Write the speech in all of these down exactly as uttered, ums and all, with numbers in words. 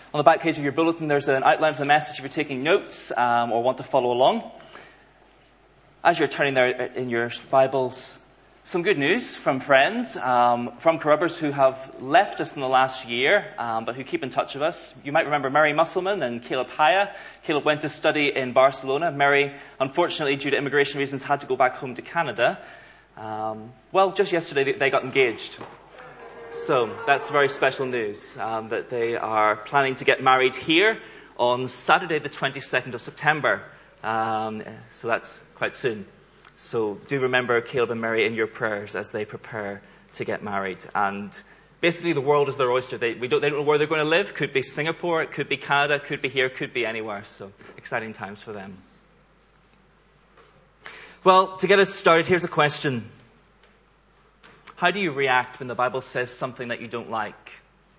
On the back page of your bulletin, there's an outline for the message if you're taking notes um, or want to follow along. As you're turning there in your Bibles, some good news from friends, um, from Carrubbers who have left us in the last year, um, but who keep in touch with us. You might remember Mary Musselman and Caleb Haya. Caleb went to study in Barcelona. Mary, unfortunately, due to immigration reasons, had to go back home to Canada. Um, well, just yesterday they, they got engaged. So that's very special news, um, that they are planning to get married here on Saturday the twenty-second of September. Um, so that's quite soon. So do remember Caleb and Mary in your prayers as they prepare to get married. And basically the world is their oyster. They, we don't, they don't know where they're going to live. Could be Singapore, it could be Canada, it could be here, it could be anywhere. So exciting times for them. Well, to get us started, here's a question. How do you react when the Bible says something that you don't like?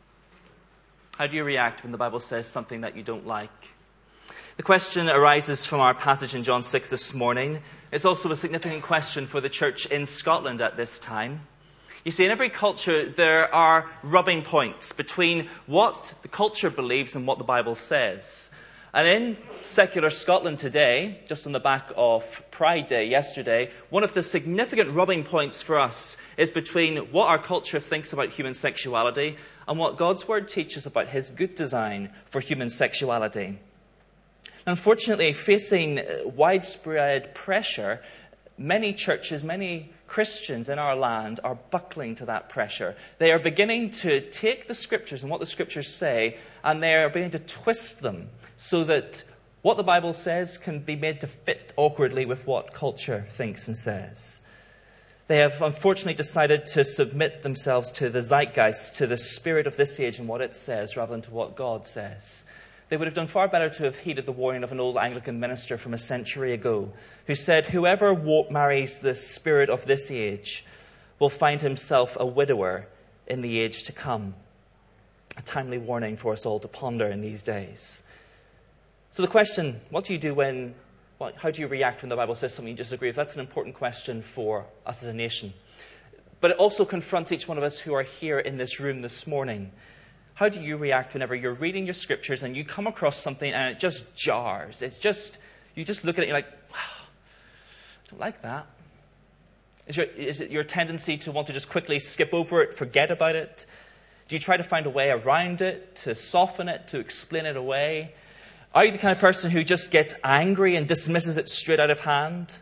How do you react when the Bible says something that you don't like? The question arises from our passage in John six this morning. It's also a significant question for the church in Scotland at this time. You see, in every culture, there are rubbing points between what the culture believes and what the Bible says. And in secular Scotland today, just on the back of Pride Day yesterday, one of the significant rubbing points for us is between what our culture thinks about human sexuality and what God's Word teaches about His good design for human sexuality. Unfortunately, facing widespread pressure, many churches, many Christians in our land are buckling to that pressure. They are beginning to take the Scriptures and what the Scriptures say, and they are beginning to twist them so that what the Bible says can be made to fit awkwardly with what culture thinks and says. They have unfortunately decided to submit themselves to the zeitgeist, to the spirit of this age and what it says, rather than to what God says. They would have done far better to have heeded the warning of an old Anglican minister from a century ago, who said, whoever marries the spirit of this age will find himself a widower in the age to come. A timely warning for us all to ponder in these days. So the question, what do you do when, what, how do you react when the Bible says something you disagree with? That's an important question for us as a nation. But it also confronts each one of us who are here in this room this morning. How do you react whenever you're reading your Scriptures and you come across something and it just jars? It's just, you just look at it and you're like, wow, I don't like that. Is, your, is it your tendency to want to just quickly skip over it, forget about it? Do you try to find a way around it, to soften it, to explain it away? Are you the kind of person who just gets angry and dismisses it straight out of hand?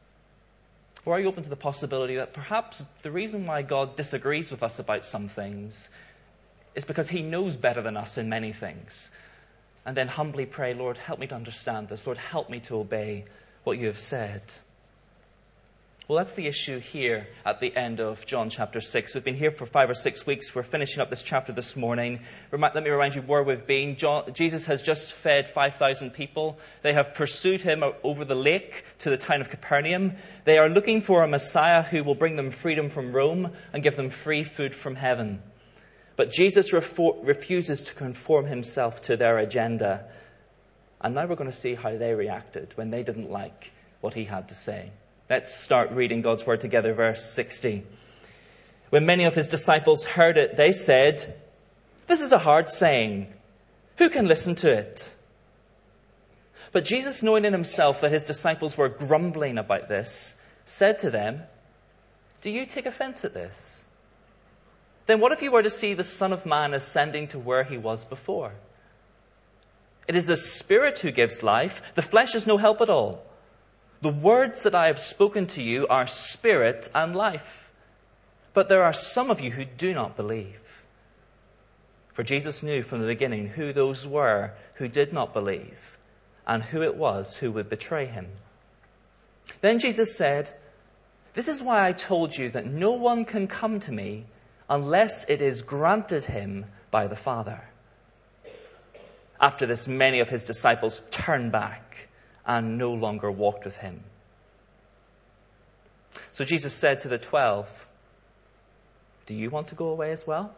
Or are you open to the possibility that perhaps the reason why God disagrees with us about some things is because He knows better than us in many things? And then humbly pray, Lord, help me to understand this. Lord, help me to obey what you have said. Well, that's the issue here at the end of John chapter six. We've been here for five or six weeks. We're finishing up this chapter this morning. Let me remind you where we've been. John, Jesus has just fed five thousand people. They have pursued Him over the lake to the town of Capernaum. They are looking for a Messiah who will bring them freedom from Rome and give them free food from heaven. But Jesus refor- refuses to conform Himself to their agenda. And now we're going to see how they reacted when they didn't like what He had to say. Let's start reading God's Word together, verse sixty. When many of His disciples heard it, they said, "This is a hard saying. Who can listen to it?" But Jesus, knowing in Himself that His disciples were grumbling about this, said to them, "Do you take offense at this? Then what if you were to see the Son of Man ascending to where He was before? It is the Spirit who gives life. The flesh is no help at all. The words that I have spoken to you are spirit and life. But there are some of you who do not believe." For Jesus knew from the beginning who those were who did not believe and who it was who would betray Him. Then Jesus said, "This is why I told you that no one can come to me unless it is granted him by the Father." After this, many of His disciples turned back and no longer walked with Him. So Jesus said to the twelve, "Do you want to go away as well?"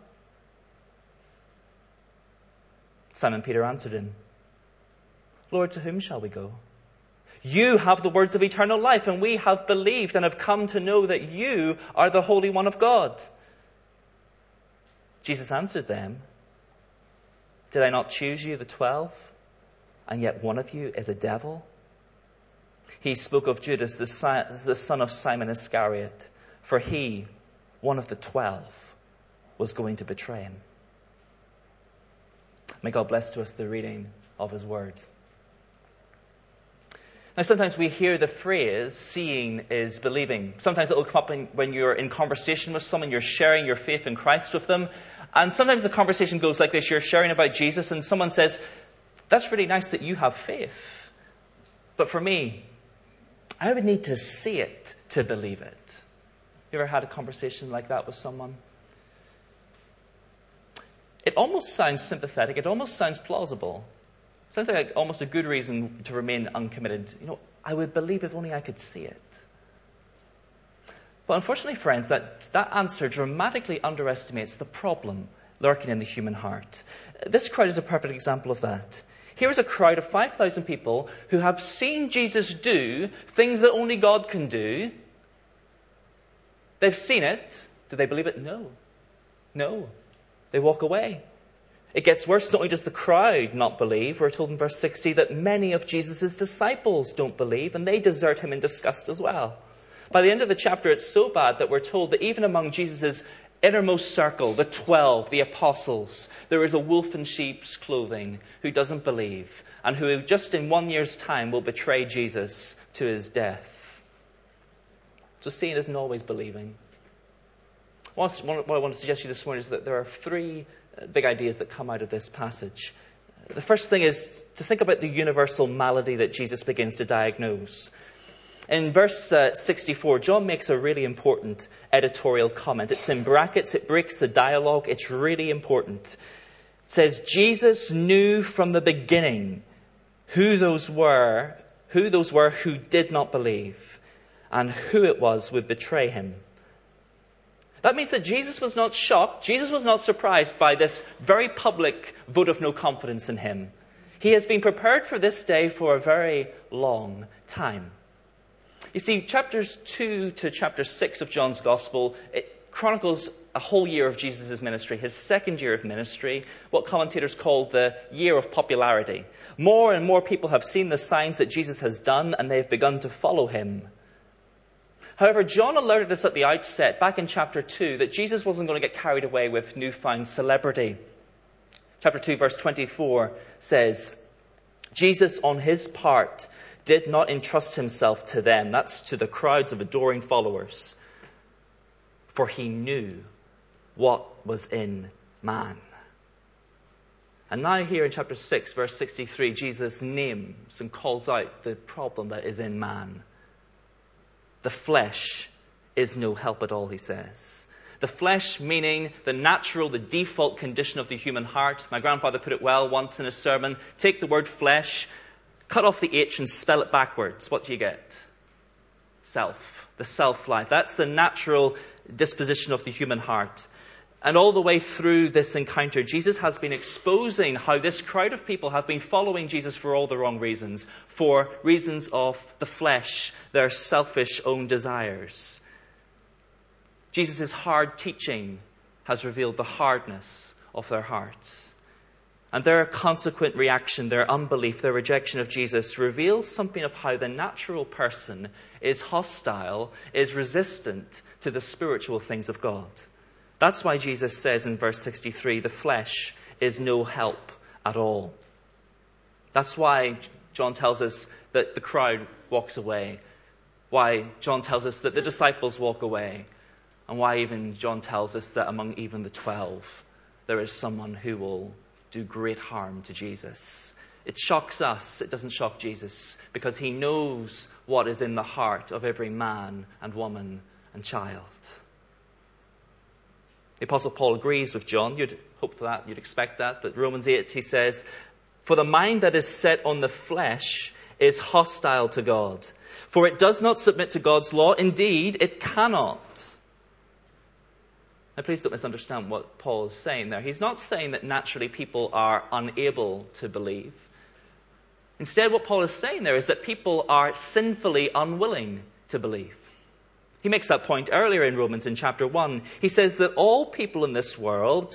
Simon Peter answered Him, "Lord, to whom shall we go? You have the words of eternal life, and we have believed and have come to know that you are the Holy One of God." Jesus answered them, Did I not choose you, the twelve? And yet one of you is a devil? He spoke of Judas, the son of Simon Iscariot, for he, one of the twelve, was going to betray him. May God bless to us the reading of his word. Now, sometimes we hear the phrase, seeing is believing. Sometimes it will come up in, when you're in conversation with someone, you're sharing your faith in Christ with them. And sometimes the conversation goes like this. You're sharing about Jesus and someone says, that's really nice that you have faith. But for me, I would need to see it to believe it. You ever had a conversation like that with someone? It almost sounds sympathetic. It almost sounds plausible. It sounds like almost a good reason to remain uncommitted. You know, I would believe if only I could see it. But unfortunately, friends, that, that answer dramatically underestimates the problem lurking in the human heart. This crowd is a perfect example of that. Here is a crowd of five thousand people who have seen Jesus do things that only God can do. They've seen it. Do they believe it? No. No. They walk away. It gets worse. Not only does the crowd not believe, we're told in verse sixty that many of Jesus' disciples don't believe, and they desert him in disgust as well. By the end of the chapter, it's so bad that we're told that even among Jesus' innermost circle, the twelve, the apostles, there is a wolf in sheep's clothing who doesn't believe and who just in one year's time will betray Jesus to his death. So seeing isn't always believing. What I want to suggest to you this morning is that there are three big ideas that come out of this passage. The first thing is to think about the universal malady that Jesus begins to diagnose. In verse uh, sixty-four, John makes a really important editorial comment. It's in brackets. It breaks the dialogue. It's really important. It says, Jesus knew from the beginning who those were, who those were who did not believe, and who it was would betray him. That means that Jesus was not shocked. Jesus was not surprised by this very public vote of no confidence in him. He has been prepared for this day for a very long time. You see, chapters two to chapter six of John's Gospel, it chronicles a whole year of Jesus' ministry, his second year of ministry, what commentators call the year of popularity. More and more people have seen the signs that Jesus has done, and they've begun to follow him. However, John alerted us at the outset, back in chapter two, that Jesus wasn't going to get carried away with newfound celebrity. Chapter two, verse twenty-four says, Jesus, on his part, did not entrust himself to them. That's to the crowds of adoring followers. For he knew what was in man. And now here in chapter six, verse sixty-three, Jesus names and calls out the problem that is in man. The flesh is no help at all, he says. The flesh meaning the natural, the default condition of the human heart. My grandfather put it well once in a sermon. Take the word flesh, cut off the H and spell it backwards. What do you get? Self. The self-life. That's the natural disposition of the human heart. And all the way through this encounter, Jesus has been exposing how this crowd of people have been following Jesus for all the wrong reasons. For reasons of the flesh, their selfish own desires. Jesus' hard teaching has revealed the hardness of their hearts. And their consequent reaction, their unbelief, their rejection of Jesus reveals something of how the natural person is hostile, is resistant to the spiritual things of God. That's why Jesus says in verse sixty-three, the flesh is no help at all. That's why John tells us that the crowd walks away. Why John tells us that the disciples walk away. And why even John tells us that among even the twelve, there is someone who will do great harm to Jesus. It shocks us. It doesn't shock Jesus because he knows what is in the heart of every man and woman and child. The Apostle Paul agrees with John. You'd hope for that. You'd expect that. But Romans eight, he says, for the mind that is set on the flesh is hostile to God. For it does not submit to God's law. Indeed, it cannot. Now, please don't misunderstand what Paul is saying there. He's not saying that naturally people are unable to believe. Instead, what Paul is saying there is that people are sinfully unwilling to believe. He makes that point earlier in Romans in chapter one. He says that all people in this world,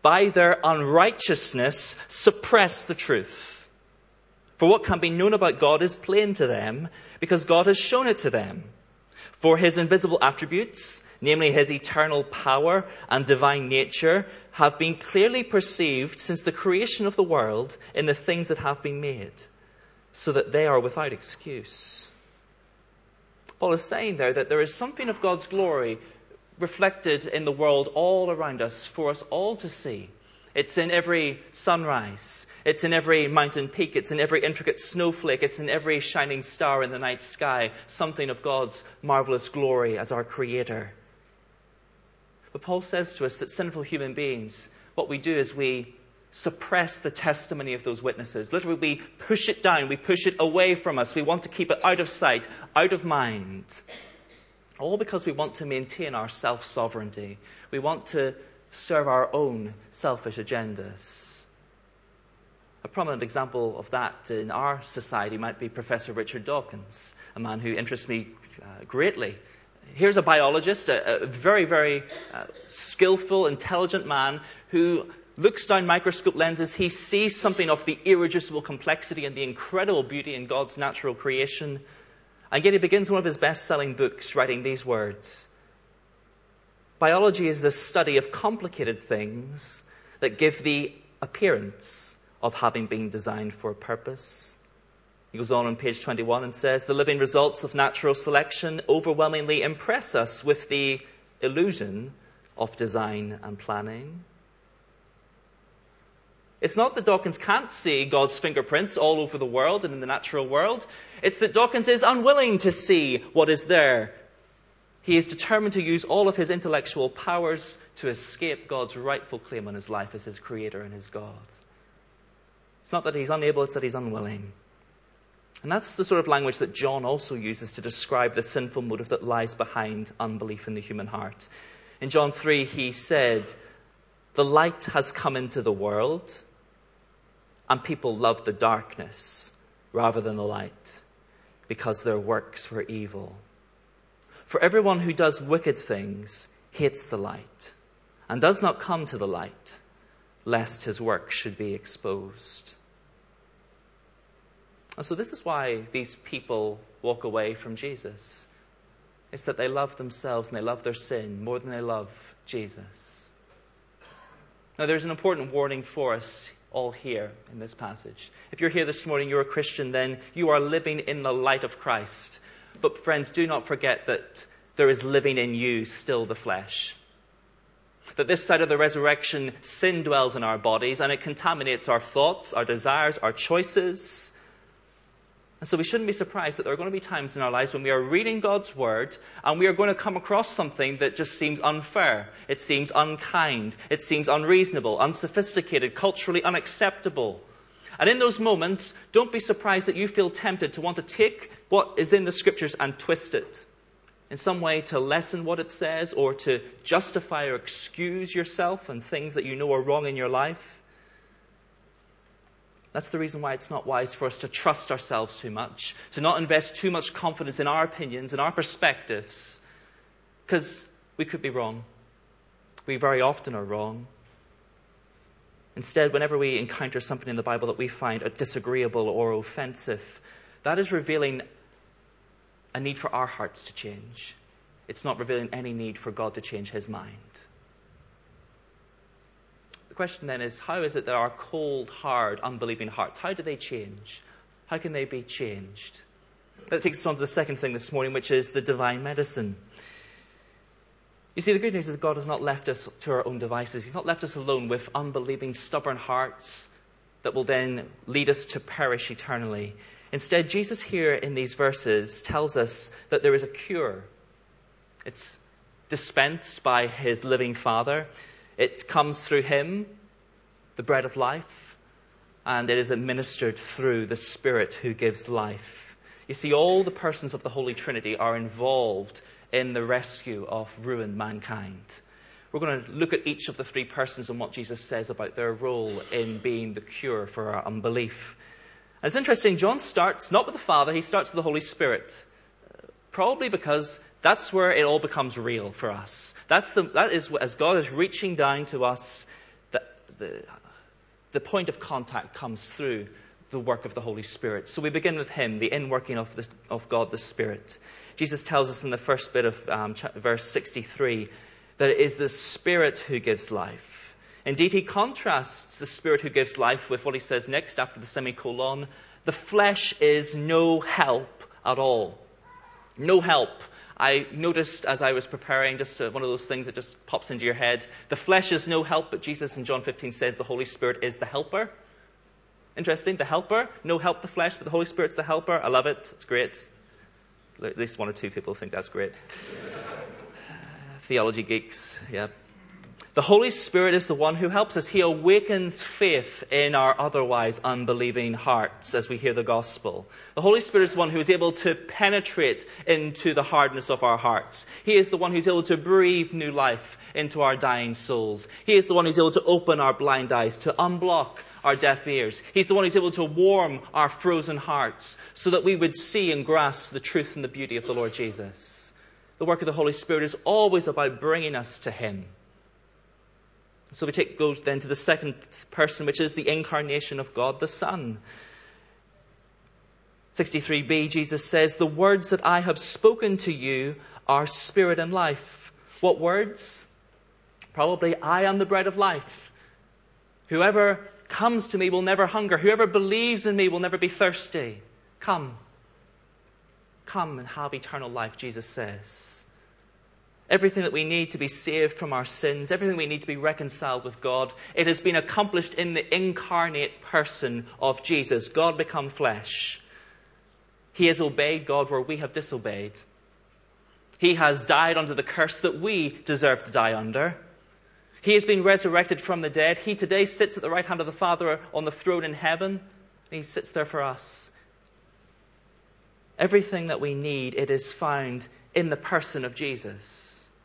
by their unrighteousness, suppress the truth. For what can be known about God is plain to them, because God has shown it to them. For his invisible attributes, namely his eternal power and divine nature, have been clearly perceived since the creation of the world in the things that have been made, so that they are without excuse. Paul is saying there that there is something of God's glory reflected in the world all around us for us all to see. It's in every sunrise. It's in every mountain peak. It's in every intricate snowflake. It's in every shining star in the night sky. Something of God's marvelous glory as our Creator. But Paul says to us that sinful human beings, what we do is we suppress the testimony of those witnesses. Literally, we push it down. We push it away from us. We want to keep it out of sight, out of mind. All because we want to maintain our self-sovereignty. We want to serve our own selfish agendas. A prominent example of that in our society might be Professor Richard Dawkins, a man who interests me uh, greatly. Here's a biologist, a, a very, very uh, skillful, intelligent man who looks down microscope lenses. He sees something of the irreducible complexity and the incredible beauty in God's natural creation. And yet he begins one of his best-selling books writing these words: biology is the study of complicated things that give the appearance of having been designed for a purpose. He goes on on page twenty-one and says, the living results of natural selection overwhelmingly impress us with the illusion of design and planning. It's not that Dawkins can't see God's fingerprints all over the world and in the natural world. It's that Dawkins is unwilling to see what is there. He is determined to use all of his intellectual powers to escape God's rightful claim on his life as his Creator and his God. It's not that he's unable, it's that he's unwilling. And that's the sort of language that John also uses to describe the sinful motive that lies behind unbelief in the human heart. In John three, he said, the light has come into the world, and people loved the darkness rather than the light, because their works were evil. For everyone who does wicked things hates the light, and does not come to the light, lest his work should be exposed. And so this is why these people walk away from Jesus. It's that they love themselves and they love their sin more than they love Jesus. Now there's an important warning for us all here in this passage. If you're here this morning, you're a Christian, then you are living in the light of Christ. But friends, do not forget that there is living in you still the flesh. That this side of the resurrection, sin dwells in our bodies and it contaminates our thoughts, our desires, our choices. And so we shouldn't be surprised that there are going to be times in our lives when we are reading God's Word and we are going to come across something that just seems unfair. It seems unkind. It seems unreasonable, unsophisticated, culturally unacceptable. And in those moments, don't be surprised that you feel tempted to want to take what is in the Scriptures and twist it in some way to lessen what it says or to justify or excuse yourself and things that you know are wrong in your life. That's the reason why it's not wise for us to trust ourselves too much, to not invest too much confidence in our opinions and our perspectives, because we could be wrong. We very often are wrong. Instead, whenever we encounter something in the Bible that we find disagreeable or offensive, that is revealing a need for our hearts to change. It's not revealing any need for God to change his mind. The question then is, how is it that our cold, hard, unbelieving hearts, how do they change? How can they be changed? That takes us on to the second thing this morning, which is the divine medicine. You see, the good news is that God has not left us to our own devices. He's not left us alone with unbelieving, stubborn hearts that will then lead us to perish eternally. Instead, Jesus here in these verses tells us that there is a cure. It's dispensed by his living Father. It comes through him, the bread of life, and it is administered through the Spirit who gives life. You see, all the persons of the Holy Trinity are involved in the rescue of ruined mankind. We're going to look at each of the three persons and what Jesus says about their role in being the cure for our unbelief. And it's interesting, John starts not with the Father, he starts with the Holy Spirit. Probably because that's where it all becomes real for us. That's the, that is as God is reaching down to us, that the, the point of contact comes through the work of the Holy Spirit. So we begin with him, the inworking of, the, of God the Spirit. Jesus tells us in the first bit of um, verse sixty-three that it is the Spirit who gives life. Indeed, he contrasts the Spirit who gives life with what he says next after the semicolon. The flesh is no help at all. No help. I noticed as I was preparing, just uh, one of those things that just pops into your head. The flesh is no help, but Jesus in John fifteen says the Holy Spirit is the helper. Interesting, the helper. No help the flesh, but the Holy Spirit's the helper. I love it. It's great. At least one or two people think that's great. Theology geeks, yeah. The Holy Spirit is the one who helps us. He awakens faith in our otherwise unbelieving hearts as we hear the gospel. The Holy Spirit is the one who is able to penetrate into the hardness of our hearts. He is the one who's able to breathe new life into our dying souls. He is the one who's able to open our blind eyes, to unblock our deaf ears. He's the one who's able to warm our frozen hearts so that we would see and grasp the truth and the beauty of the Lord Jesus. The work of the Holy Spirit is always about bringing us to him. So we take go then to the second person, which is the incarnation of God the Son. sixty-three b, Jesus says, the words that I have spoken to you are spirit and life. What words? Probably, I am the bread of life. Whoever comes to me will never hunger. Whoever believes in me will never be thirsty. Come. Come and have eternal life, Jesus says. Everything that we need to be saved from our sins, everything we need to be reconciled with God, it has been accomplished in the incarnate person of Jesus, God become flesh. He has obeyed God where we have disobeyed. He has died under the curse that we deserve to die under. He has been resurrected from the dead. He today sits at the right hand of the Father on the throne in heaven. And he sits there for us. Everything that we need, it is found in the person of Jesus.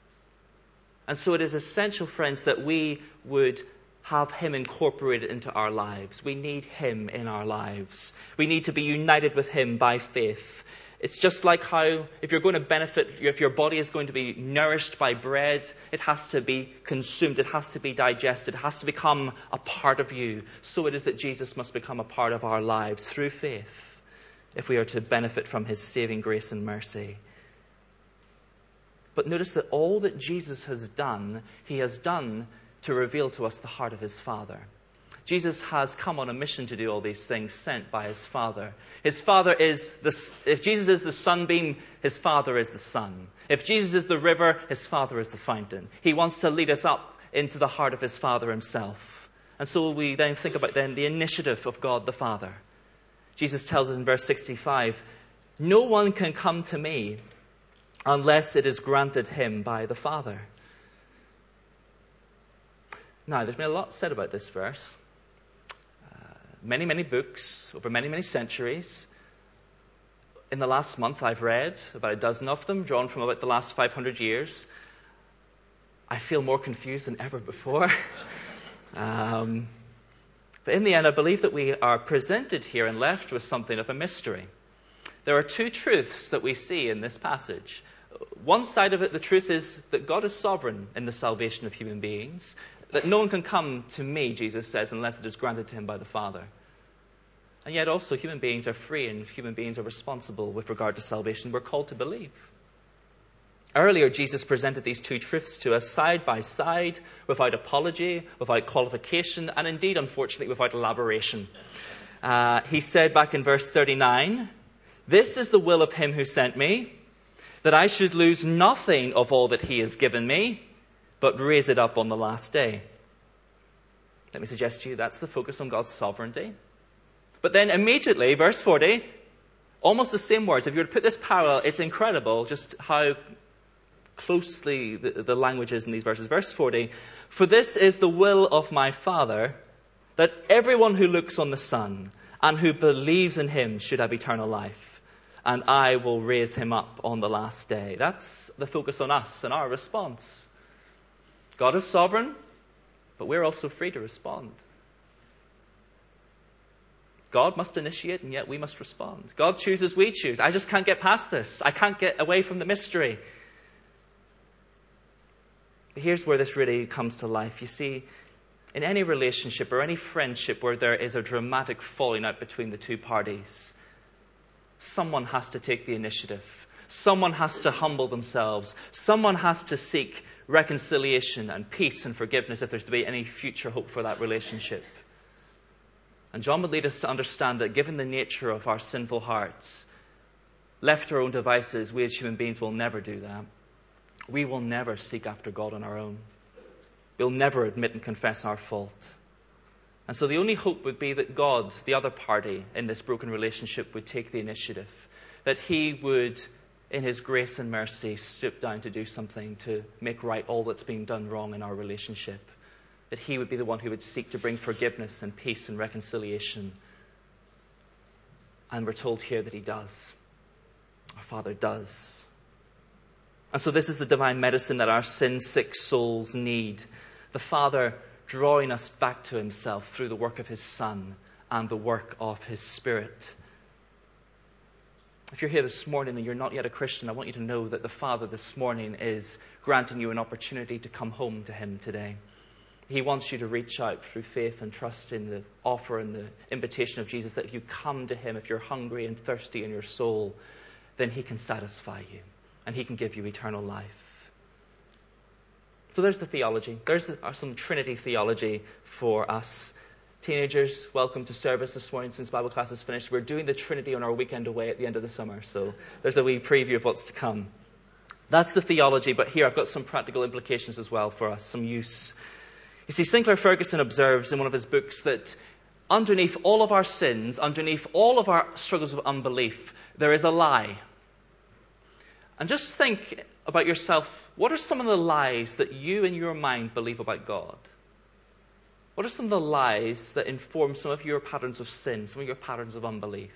And so it is essential, friends, that we would have him incorporated into our lives. We need him in our lives. We need to be united with him by faith. It's just like how if you're going to benefit, if your body is going to be nourished by bread, it has to be consumed, it has to be digested, it has to become a part of you. So it is that Jesus must become a part of our lives through faith if we are to benefit from his saving grace and mercy. But notice that all that Jesus has done, he has done to reveal to us the heart of his Father. Jesus has come on a mission to do all these things, sent by his Father. His Father is the, if Jesus is the sunbeam, his Father is the sun. If Jesus is the river, his Father is the fountain. He wants to lead us up into the heart of his Father himself. And so we then think about then the initiative of God the Father. Jesus tells us in verse sixty-five, no one can come to me unless it is granted him by the Father. Now, there's been a lot said about this verse. Uh, many, many books over many, many centuries. In the last month, I've read about a dozen of them, drawn from about the last five hundred years. I feel more confused than ever before. um, but in the end, I believe that we are presented here and left with something of a mystery. There are two truths that we see in this passage. One side of it, the truth is that God is sovereign in the salvation of human beings, that no one can come to me, Jesus says, unless it is granted to him by the Father. And yet also human beings are free and human beings are responsible with regard to salvation. We're called to believe. Earlier, Jesus presented these two truths to us side by side, without apology, without qualification, and indeed, unfortunately, without elaboration. Uh, he said back in verse thirty-nine, this is the will of him who sent me, that I should lose nothing of all that he has given me, but raise it up on the last day. Let me suggest to you that's the focus on God's sovereignty. But then immediately, verse forty, almost the same words. If you were to put this parallel, it's incredible just how closely the, the language is in these verses. Verse forty, for this is the will of my Father, that everyone who looks on the Son and who believes in him should have eternal life, and I will raise him up on the last day. That's the focus on us and our response. God is sovereign, but we're also free to respond. God must initiate, and yet we must respond. God chooses, we choose. I just can't get past this. I can't get away from the mystery. Here's where this really comes to life. You see, In any relationship or any friendship where there is a dramatic falling out between the two parties, someone has to take the initiative. Someone has to humble themselves. Someone has to seek reconciliation and peace and forgiveness if there's to be any future hope for that relationship. And John would lead us to understand that given the nature of our sinful hearts, left to our own devices, we as human beings will never do that. We will never seek after God on our own. We'll never admit and confess our fault. And so the only hope would be that God, the other party in this broken relationship, would take the initiative. That he would, in his grace and mercy, stoop down to do something to make right all that's been done wrong in our relationship. That he would be the one who would seek to bring forgiveness and peace and reconciliation. And we're told here that he does. Our Father does. And so this is the divine medicine that our sin-sick souls need. The Father drawing us back to himself through the work of his Son and the work of his Spirit. If you're here this morning and you're not yet a Christian, I want you to know that the Father this morning is granting you an opportunity to come home to him today. He wants you to reach out through faith and trust in the offer and the invitation of Jesus, that if you come to him, if you're hungry and thirsty in your soul, then he can satisfy you and he can give you eternal life. So there's the theology. There's some Trinity theology for us. Teenagers, welcome to service this morning since Bible class is finished. We're doing the Trinity on our weekend away at the end of the summer, so there's a wee preview of what's to come. That's the theology, but here I've got some practical implications as well for us, some use. You see, Sinclair Ferguson observes in one of his books that underneath all of our sins, underneath all of our struggles with unbelief, there is a lie. And just think about yourself. What are some of the lies that you in your mind believe about God? What are some of the lies that inform some of your patterns of sin, some of your patterns of unbelief?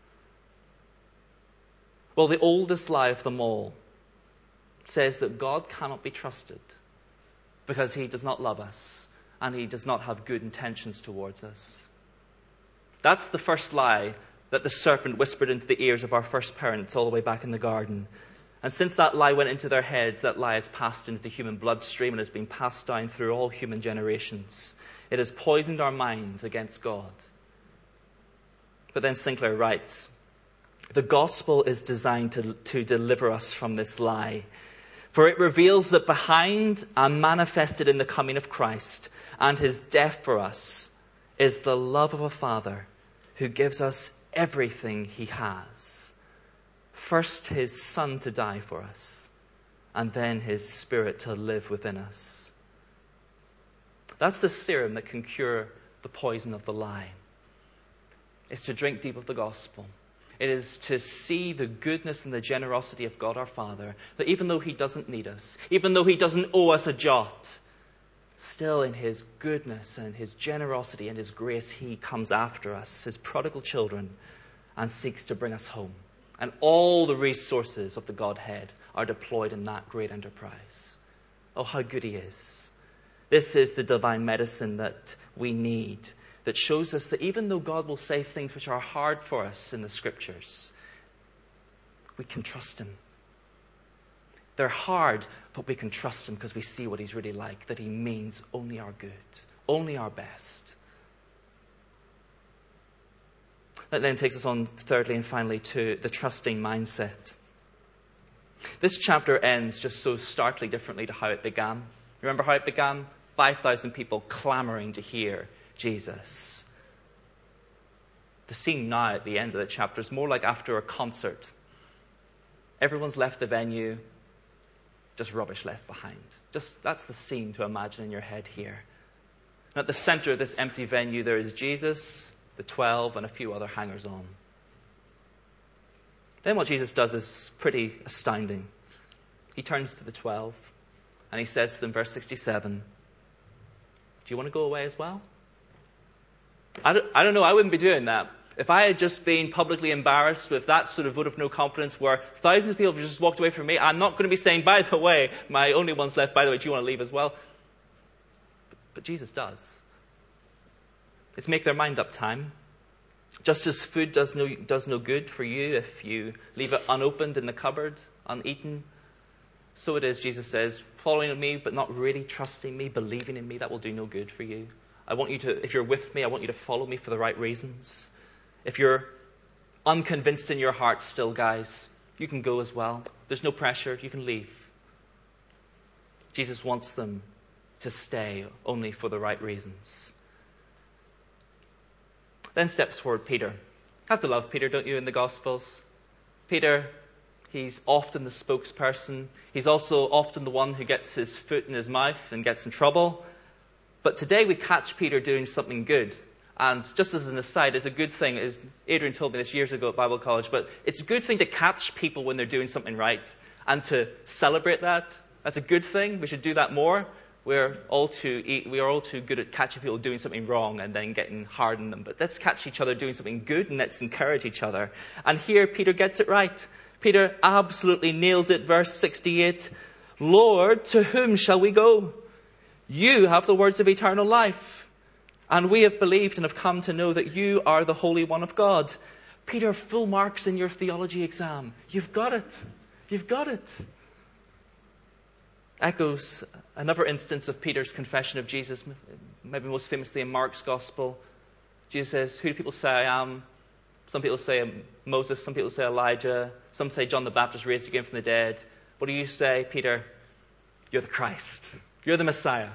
Well, the oldest lie of them all says that God cannot be trusted because he does not love us and he does not have good intentions towards us. That's the first lie that the serpent whispered into the ears of our first parents all the way back in the garden. And since that lie went into their heads, that lie has passed into the human bloodstream and has been passed down through all human generations. It has poisoned our minds against God. But then Sinclair writes, the gospel is designed to, to deliver us from this lie. For it reveals that behind and manifested in the coming of Christ and his death for us is the love of a Father who gives us everything he has. First his Son to die for us, and then his Spirit to live within us. That's the serum that can cure the poison of the lie. It's to drink deep of the gospel. It is to see the goodness and the generosity of God our Father, that even though he doesn't need us, even though he doesn't owe us a jot, still in his goodness and his generosity and his grace, he comes after us, his prodigal children, and seeks to bring us home. And all the resources of the Godhead are deployed in that great enterprise. Oh, how good he is. This is the divine medicine that we need, that shows us that even though God will say things which are hard for us in the Scriptures, we can trust him. They're hard, but we can trust him because we see what he's really like, that he means only our good, only our best. That then takes us on, thirdly and finally, to the trusting mindset. This chapter ends just so starkly differently to how it began. Remember how it began? five thousand people clamoring to hear Jesus. The scene now at the end of the chapter is more like after a concert. Everyone's left the venue, just rubbish left behind. Just that's the scene to imagine in your head here. And at the center of this empty venue, there is Jesus, the twelve, and a few other hangers-on. Then what Jesus does is pretty astounding. He turns to the twelve and he says to them, verse sixty-seven, do you want to go away as well? I don't, I don't know, I wouldn't be doing that. If I had just been publicly embarrassed with that sort of vote of no confidence where thousands of people have just walked away from me, I'm not going to be saying, by the way, my only one's left, by the way, do you want to leave as well? But, but Jesus does. It's make their mind up time. Just as food does no, does no good for you if you leave it unopened in the cupboard, uneaten, so it is, Jesus says, following me but not really trusting me, believing in me, that will do no good for you. I want you to, if you're with me, I want you to follow me for the right reasons. If you're unconvinced in your heart still, guys, you can go as well. There's no pressure. You can leave. Jesus wants them to stay only for the right reasons. Then steps forward Peter. You have to love Peter, don't you, in the Gospels? Peter, he's often the spokesperson. He's also often the one who gets his foot in his mouth and gets in trouble. But today we catch Peter doing something good. And just as an aside, it's a good thing. It was, Adrian told me this years ago at Bible college, but it's a good thing to catch people when they're doing something right and to celebrate that. That's a good thing. We should do that more. We're all too we are all too good at catching people doing something wrong and then getting hard on them. But let's catch each other doing something good and let's encourage each other. And here Peter gets it right. Peter absolutely nails it. Verse sixty-eight. Lord, to whom shall we go? You have the words of eternal life. And we have believed and have come to know that you are the Holy One of God. Peter, full marks in your theology exam. You've got it. You've got it. Echoes another instance of Peter's confession of Jesus, maybe most famously in Mark's Gospel. Jesus says, who do people say I am? Some people say Moses, some people say Elijah, some say John the Baptist raised again from the dead. What do you say, Peter? You're the Christ. You're the Messiah.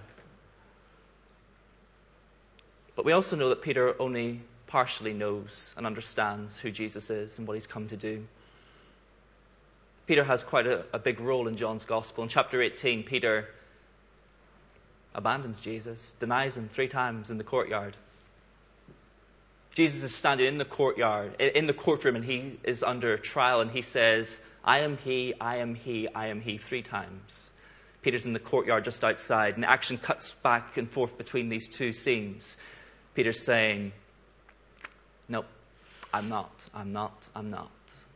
But we also know that Peter only partially knows and understands who Jesus is and what he's come to do. Peter has quite a, a big role in John's Gospel. In chapter eighteen, Peter abandons Jesus, denies him three times in the courtyard. Jesus is standing in the courtyard, in the courtroom, and he is under trial, and he says, I am he, I am he, I am he, three times. Peter's in the courtyard just outside, and action cuts back and forth between these two scenes. Peter's saying, no, I'm not, I'm not, I'm not.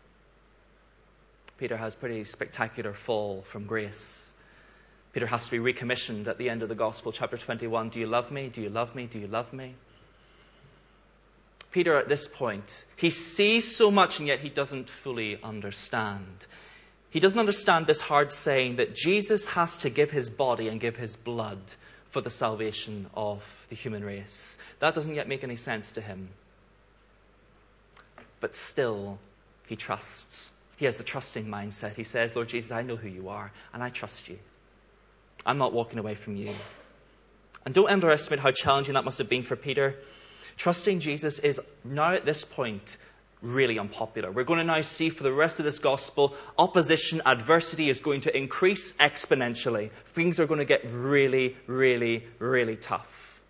Peter has a pretty spectacular fall from grace. Peter has to be recommissioned at the end of the Gospel, chapter twenty-one. Do you love me? Do you love me? Do you love me? Peter, at this point, he sees so much and yet he doesn't fully understand. He doesn't understand this hard saying that Jesus has to give his body and give his blood for the salvation of the human race. That doesn't yet make any sense to him. But still, he trusts. He has the trusting mindset. He says, Lord Jesus, I know who you are, and I trust you. I'm not walking away from you. And don't underestimate how challenging that must have been for Peter. Trusting Jesus is now at this point really unpopular. We're going to now see for the rest of this gospel, opposition, adversity is going to increase exponentially. Things are going to get really, really, really tough.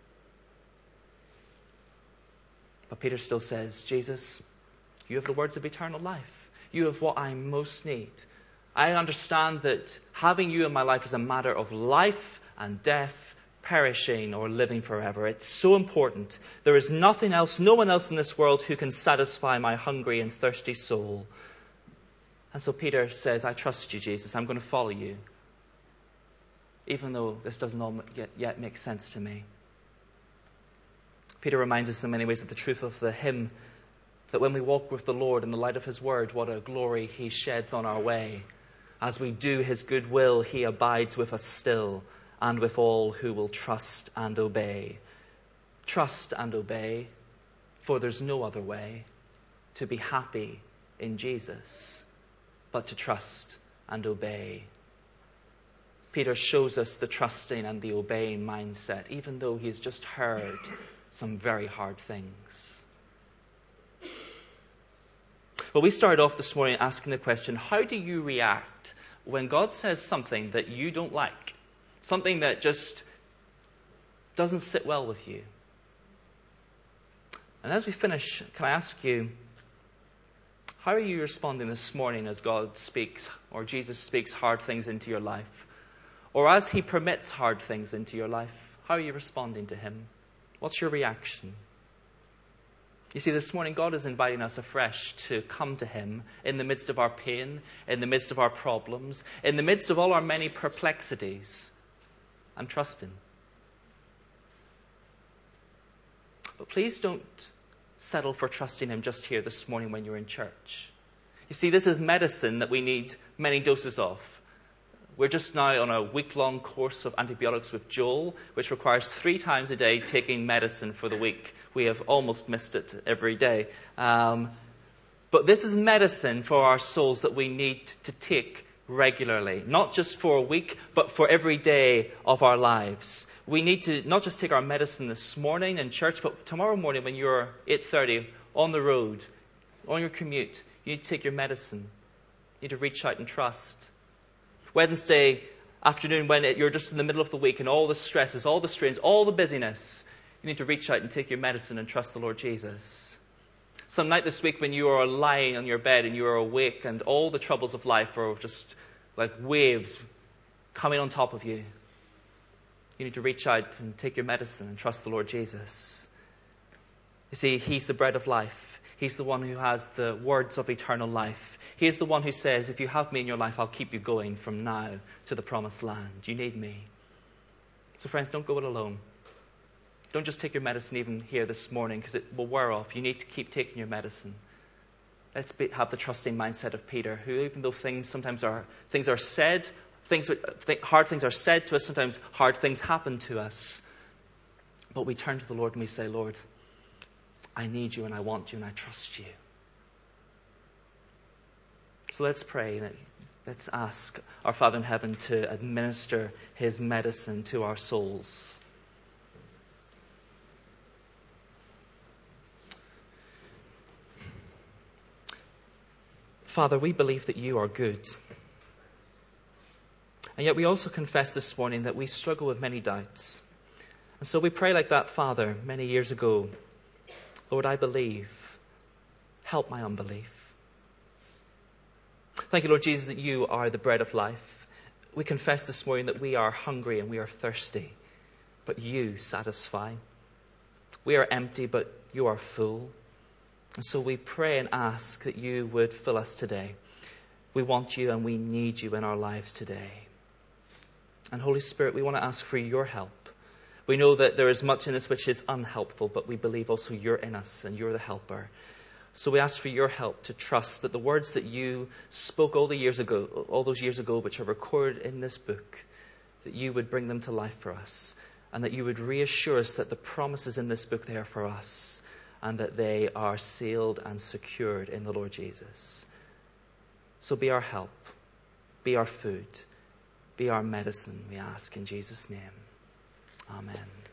But Peter still says, Jesus, you have the words of eternal life. You have what I most need. I understand that having you in my life is a matter of life and death, perishing or living forever. It's so important. There is nothing else, no one else in this world who can satisfy my hungry and thirsty soul. And so Peter says, I trust you, Jesus. I'm going to follow you. Even though this doesn't all yet, yet make sense to me. Peter reminds us in many ways of the truth of the hymn that when we walk with the Lord in the light of his word, what a glory he sheds on our way. As we do his good will, he abides with us still, and with all who will trust and obey. Trust and obey, for there's no other way to be happy in Jesus but to trust and obey. Peter shows us the trusting and the obeying mindset, even though he has just heard some very hard things. Well, we started off this morning asking the question, how do you react when God says something that you don't like? Something that just doesn't sit well with you? And as we finish, can I ask you, how are you responding this morning as God speaks, or Jesus speaks hard things into your life? Or as he permits hard things into your life, how are you responding to him? What's your reaction? You see, this morning God is inviting us afresh to come to him in the midst of our pain, in the midst of our problems, in the midst of all our many perplexities, and trust him. But please don't settle for trusting him just here this morning when you're in church. You see, this is medicine that we need many doses of. We're just now on a week-long course of antibiotics with Joel, which requires three times a day taking medicine for the week. We have almost missed it every day. Um, but this is medicine for our souls that we need to take regularly, not just for a week, but for every day of our lives. We need to not just take our medicine this morning in church, but tomorrow morning when you're eight thirty on the road, on your commute, you need to take your medicine. You need to reach out and trust. Wednesday afternoon, when it, you're just in the middle of the week and all the stresses, all the strains, all the busyness, you need to reach out and take your medicine and trust the Lord Jesus. Some night this week when you are lying on your bed and you are awake and all the troubles of life are just like waves coming on top of you, you need to reach out and take your medicine and trust the Lord Jesus. You see, He's the bread of life. He's the one who has the words of eternal life. He is the one who says, if you have me in your life, I'll keep you going from now to the promised land. You need me. So friends, don't go it alone. Don't just take your medicine even here this morning because it will wear off. You need to keep taking your medicine. Let's be, have the trusting mindset of Peter, who even though things sometimes are, things are said, things, hard things are said to us, sometimes hard things happen to us. But we turn to the Lord and we say, Lord, I need you and I want you and I trust you. So let's pray. Let's ask our Father in heaven to administer His medicine to our souls. Father, we believe that you are good. And yet we also confess this morning that we struggle with many doubts. And so we pray like that Father many years ago. Lord, I believe. Help my unbelief. Thank you, Lord Jesus, that you are the bread of life. We confess this morning that we are hungry and we are thirsty, but you satisfy. We are empty, but you are full. And so we pray and ask that you would fill us today. We want you and we need you in our lives today. And Holy Spirit, we want to ask for your help. We know that there is much in us which is unhelpful, but we believe also you're in us and you're the helper. So we ask for your help to trust that the words that you spoke all the years ago, all those years ago, which are recorded in this book, that you would bring them to life for us, and that you would reassure us that the promises in this book, they are for us, and that they are sealed and secured in the Lord Jesus. So be our help, be our food, be our medicine, we ask in Jesus' name. Amen.